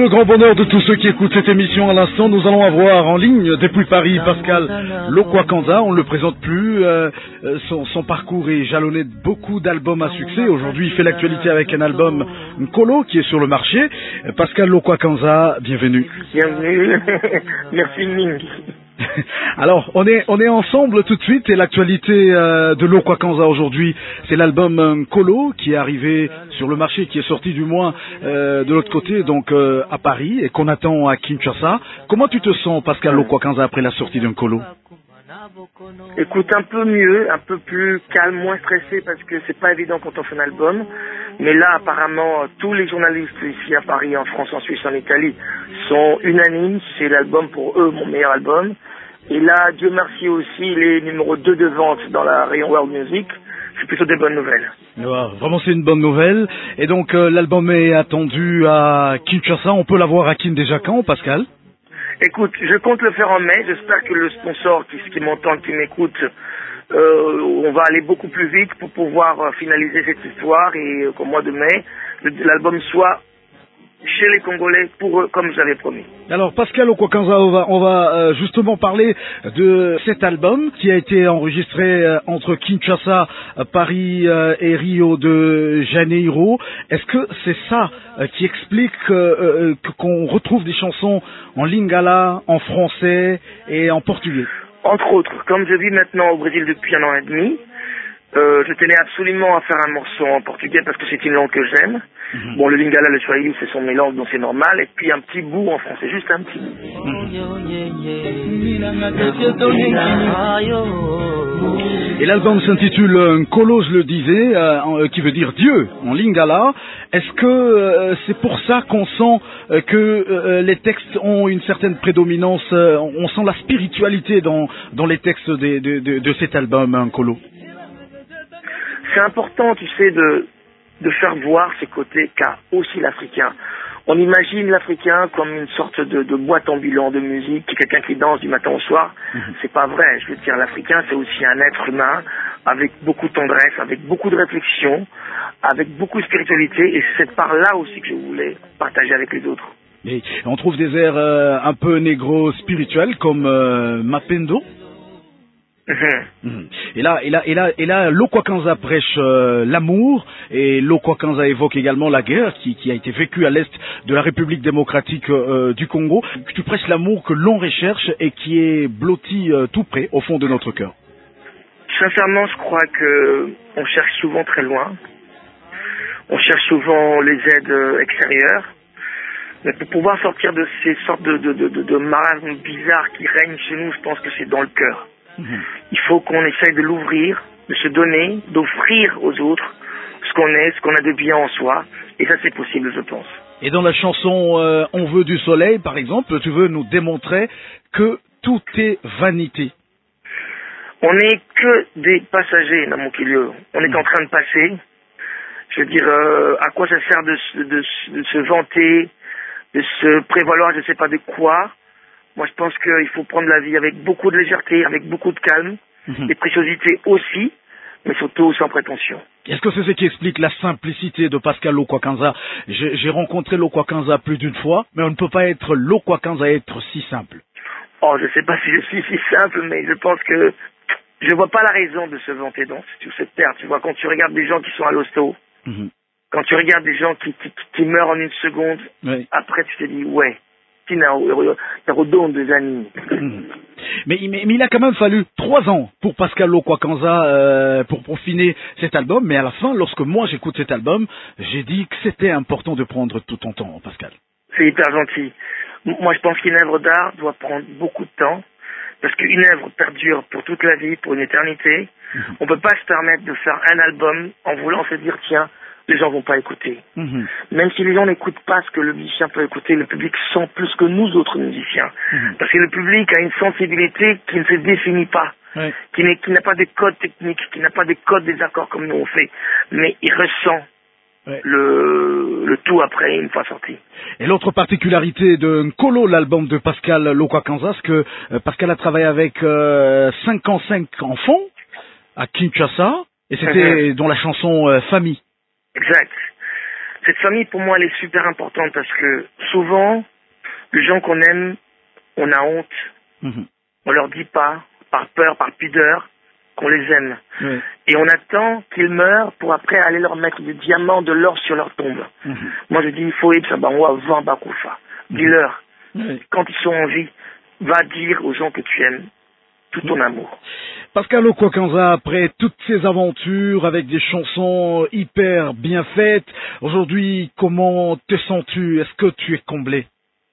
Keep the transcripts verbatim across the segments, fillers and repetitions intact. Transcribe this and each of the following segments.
le grand bonheur de tous ceux qui écoutent cette émission à l'instant, nous allons avoir en ligne depuis Paris Pascal Lokwakanza. On ne le présente plus, euh, son, son parcours est jalonné de beaucoup d'albums à succès. Aujourd'hui il fait l'actualité avec un album Nkolo qui est sur le marché. Pascal Lokwakanza, bienvenue. Bienvenue, merci Ming. Alors, on est on est ensemble tout de suite et l'actualité euh, de Lokwakanza aujourd'hui, c'est l'album Nkolo qui est arrivé sur le marché, qui est sorti du moins euh, de l'autre côté, donc euh, à Paris et qu'on attend à Kinshasa. Comment tu te sens, Pascal Lokwakanza, après la sortie d'un Nkolo? Écoute, un peu mieux, un peu plus calme, moins stressé parce que c'est pas évident quand on fait un album. Mais là, apparemment, tous les journalistes ici à Paris, en France, en Suisse, en Italie sont unanimes. C'est l'album pour eux, mon meilleur album. Et là, Dieu merci aussi, il est numéro deux de vente dans la rayon World Music. C'est plutôt des bonnes nouvelles. Ouais, vraiment, c'est une bonne nouvelle. Et donc, euh, l'album est attendu à Kinshasa. On peut l'avoir à Kin déjà quand, Pascal? Écoute, je compte le faire en mai. J'espère que le sponsor qui, qui m'entend, qui m'écoute, euh, on va aller beaucoup plus vite pour pouvoir euh, finaliser cette histoire et euh, qu'au mois de mai, l'album soit chez les Congolais pour eux, comme j'avais promis. Alors Pascal Lokwakanza, on va, on va euh, justement parler de cet album qui a été enregistré euh, entre Kinshasa, euh, Paris euh, et Rio de Janeiro. Est-ce que c'est ça euh, qui explique euh, euh, qu'on retrouve des chansons en lingala, en français et en portugais? Entre autres, comme je vis maintenant au Brésil depuis un an et demi, Euh, je tenais absolument à faire un morceau en portugais parce que c'est une langue que j'aime. Mm-hmm. Bon, le lingala, le swahili, ce sont mes langues, donc c'est normal. Et puis un petit bout en français, juste un petit bout. Mm-hmm. Et l'album s'intitule Nkolo, je le disais, euh, qui veut dire Dieu en lingala. Est-ce que euh, c'est pour ça qu'on sent euh, que euh, les textes ont une certaine prédominance, euh, on sent la spiritualité dans, dans les textes de, de, de, de cet album Nkolo? C'est important, tu sais, de, de faire voir ces côtés qu'a aussi l'Africain. On imagine l'Africain comme une sorte de, de boîte ambulant de musique, quelqu'un qui danse du matin au soir. Mmh. C'est pas vrai. Je veux dire, l'Africain, c'est aussi un être humain avec beaucoup de tendresse, avec beaucoup de réflexion, avec beaucoup de spiritualité. Et c'est cette part-là aussi que je voulais partager avec les autres. Et on trouve des airs euh, un peu négro-spirituels comme euh, Mapendo. Mmh. Et là, et là, et là, et là, Lokwakanza prêche euh, l'amour et Lokwakanza évoque également la guerre qui, qui a été vécue à l'est de la République démocratique euh, du Congo. Tu prêches l'amour que l'on recherche et qui est blotti euh, tout près au fond de notre cœur. Sincèrement, je crois que on cherche souvent très loin. On cherche souvent les aides euh, extérieures. Mais pour pouvoir sortir de ces sortes de, de, de, de, de marasmes bizarres qui règnent chez nous, je pense que c'est dans le cœur. Mmh. Il faut qu'on essaye de l'ouvrir, de se donner, d'offrir aux autres ce qu'on est, ce qu'on a de bien en soi. Et ça, c'est possible, je pense. Et dans la chanson euh, On veut du soleil, par exemple, tu veux nous démontrer que tout est vanité. On n'est que des passagers dans mon milieu. On est mmh. en train de passer. Je veux dire, euh, à quoi ça sert de, de, de se vanter, de se prévaloir, je ne sais pas de quoi. Moi, je pense qu'il faut prendre la vie avec beaucoup de légèreté, avec beaucoup de calme, mmh. et préciosité aussi, mais surtout sans prétention. Est-ce que c'est ce qui explique la simplicité de Pascal Lokwakanza? J'ai, j'ai rencontré Lokwakanza plus d'une fois, mais on ne peut pas être Lokwakanza et être si simple. Oh, je ne sais pas si je suis si simple, mais je pense que je ne vois pas la raison de se vanter dans sur cette terre. Tu vois, quand tu regardes des gens qui sont à l'hosto, mmh. quand tu regardes des gens qui, qui, qui meurent en une seconde, oui. après tu te dis, ouais. Mais, mais, mais il a quand même fallu trois ans pour Pascal Lokwakanza euh, pour peaufiner cet album. Mais à la fin, lorsque moi j'écoute cet album, j'ai dit que c'était important de prendre tout ton temps, Pascal. C'est hyper gentil. Moi, je pense qu'une œuvre d'art doit prendre beaucoup de temps. Parce qu'une œuvre perdure pour toute la vie, pour une éternité. Mm-hmm. On ne peut pas se permettre de faire un album en voulant se dire, tiens, les gens vont pas écouter. Mmh. Même si les gens n'écoutent pas ce que le musicien peut écouter, le public sent plus que nous autres musiciens. Mmh. Parce que le public a une sensibilité qui ne se définit pas, oui. qui, n'est, qui n'a pas de code technique, qui n'a pas de code des accords comme nous on fait, mais il ressent oui. le, le tout après une fois sorti. Et l'autre particularité de Nkolo, l'album de Pascal Lokwakanza, c'est que euh, Pascal a travaillé avec euh, cinquante-cinq enfants à Kinshasa, et c'était mmh. dans la chanson euh, Famille. Exact. Cette famille, pour moi, elle est super importante parce que souvent, les gens qu'on aime, on a honte. Mmh. On leur dit pas, par peur, par pudeur, qu'on les aime. Oui. Et on attend qu'ils meurent pour après aller leur mettre des diamants, de l'or sur leur tombe. Mmh. Moi, je dis, il faut Ibsabanwa, Bakoufa. Dis-leur, oui. Quand ils sont en vie, va dire aux gens que tu aimes tout ton amour. Pascal Okwakanza, après toutes ces aventures avec des chansons hyper bien faites, aujourd'hui, comment te sens-tu? Est-ce que tu es comblé?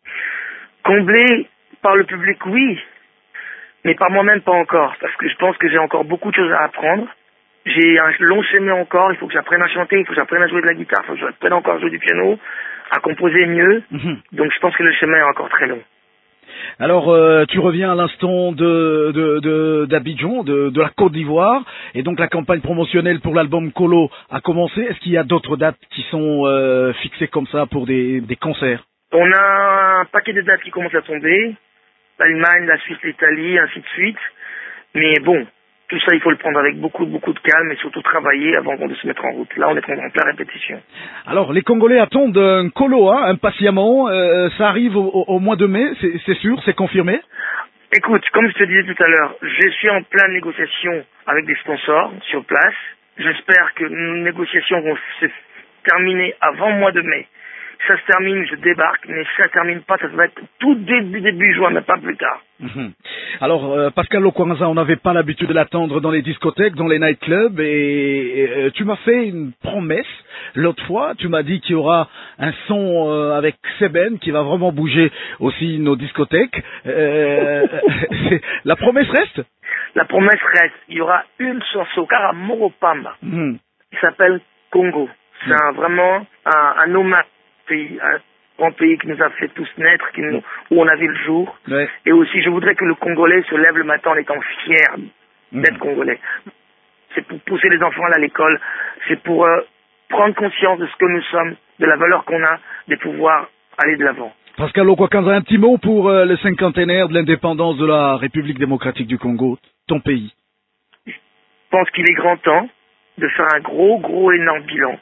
Comblé par le public, oui, mais par moi-même, pas encore, parce que je pense que j'ai encore beaucoup de choses à apprendre. J'ai un long chemin encore, il faut que j'apprenne à chanter, il faut que j'apprenne à jouer de la guitare, il faut que j'apprenne encore à jouer du piano, à composer mieux, mmh. Donc je pense que le chemin est encore très long. Alors, euh, tu reviens à l'instant de, de, de, d'Abidjan, de, de la Côte d'Ivoire, et donc la campagne promotionnelle pour l'album Kolo a commencé. Est-ce qu'il y a d'autres dates qui sont euh, fixées comme ça pour des, des concerts? On a un paquet de dates qui commencent à tomber, l'Allemagne, la Suisse, l'Italie, ainsi de suite. Mais bon, tout ça, il faut le prendre avec beaucoup, beaucoup de calme et surtout travailler avant de se mettre en route. Là, on est en pleine répétition. Alors, les Congolais attendent un Kolo, hein, impatiemment. Euh, ça arrive au, au mois de mai, c'est, c'est sûr, c'est confirmé? Écoute, comme je te disais tout à l'heure, je suis en pleine négociation avec des sponsors sur place. J'espère que nos négociations vont se terminer avant le mois de mai. Ça se termine, je débarque, mais si ça ne termine pas, ça va être tout début, début juin, mais pas plus tard. Mmh. Alors, euh, Pascal Okwakanza, on n'avait pas l'habitude de l'attendre dans les discothèques, dans les nightclubs, et, et euh, tu m'as fait une promesse l'autre fois. Tu m'as dit qu'il y aura un son euh, avec Seben qui va vraiment bouger aussi nos discothèques. Euh, la promesse reste? La promesse reste. Il y aura une chanson, car à Moropamba, mmh. qui s'appelle Congo. C'est mmh. un, vraiment un, un hommage. Pays, un grand pays qui nous a fait tous naître, qui nous, où on a vu le jour. Ouais. Et aussi, je voudrais que le Congolais se lève le matin en étant fier d'être mmh. Congolais. C'est pour pousser les enfants à l'école, c'est pour euh, prendre conscience de ce que nous sommes, de la valeur qu'on a, de pouvoir aller de l'avant. Pascal Okwakanza, un petit mot pour euh, le cinquantenaire de l'indépendance de la République démocratique du Congo, ton pays. Je pense qu'il est grand temps de faire un gros, gros, énorme bilan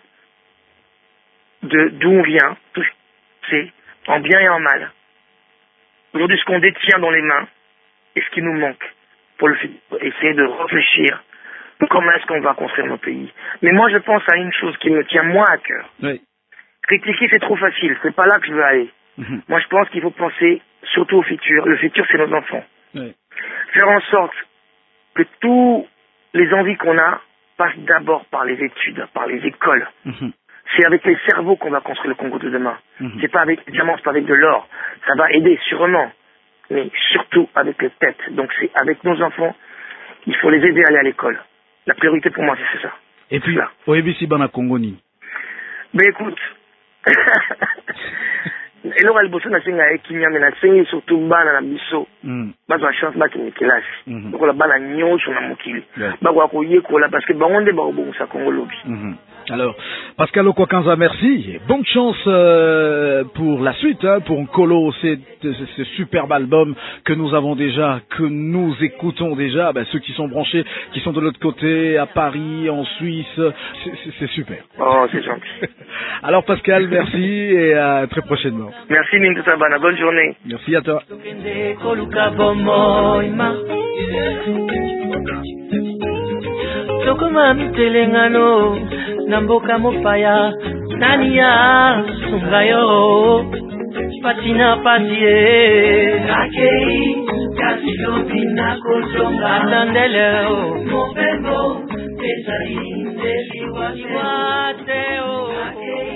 de d'où on vient, tout ce c'est, en bien et en mal. Aujourd'hui, ce qu'on détient dans les mains et ce qui nous manque pour le essayer de réfléchir comment est-ce qu'on va construire nos pays. Mais moi, je pense à une chose qui me tient moins à cœur. Oui. Critiquer, c'est trop facile. C'est pas là que je veux aller. Mm-hmm. Moi, je pense qu'il faut penser surtout au futur. Le futur, c'est nos enfants. Oui. Faire en sorte que tous les envies qu'on a passent d'abord par les études, par les écoles. Mm-hmm. C'est avec les cerveaux qu'on va construire le Congo de demain. Mmh. C'est pas avec des diamants, c'est pas avec de l'or. Ça va aider sûrement, mais surtout avec les têtes. Donc c'est avec nos enfants, il faut les aider à aller à l'école. La priorité pour moi, c'est ça. Et puis, Oebisi Bana Congoni. Ben écoute, et l'oral bosso na senga ekinya mais na senga surtout bana na biso. Bazo a chance baki ni classe. Donc la bana nyonso na mokili. Ba kwa koyekola parce que bangonde ba obonsa Congo lobi. Alors, Pascal Okwakanza, merci. Bonne chance euh, pour la suite, hein, pour Kolo, c'est ce superbe album que nous avons déjà, que nous écoutons déjà. Ben, ceux qui sont branchés, qui sont de l'autre côté, à Paris, en Suisse, c'est super. Oh, c'est gentil. Alors Pascal, merci et à très prochainement. Merci Mintou Sabana, bonne journée. Merci à toi. Tokoma mitelengano na mboka mopaya nani ya sunga yo patina patie akei kasi lobina kozonga tandele mopembo ezali ndeli wa teo